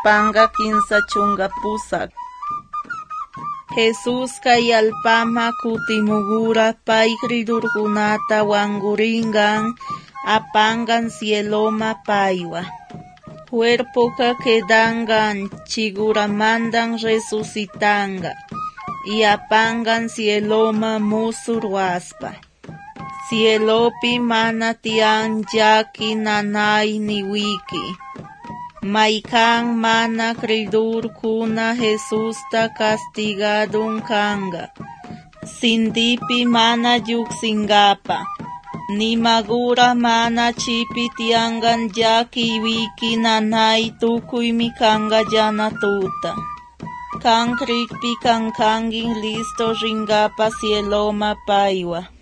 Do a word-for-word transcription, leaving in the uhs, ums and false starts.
panga kinsa chunga pusak. Jesús kayalpama kutimugura paykridurkunata wanguringan apangan cieloma paywa. Cuerpoka quedangan chiguramandan resucitanga y apangan cieloma musurwaspa. Cielopi mana tian yaki nanay ni wiki. Maikan mana credur kuna Jesús ta castigadun kanga. Sindipi mana yuksingapa. Ni magura mana chipi tiangan yaki wiki nanay tukuy mi kanga yana tuta. Kan krikpi kan kangin listo ringapa cieloma paywa.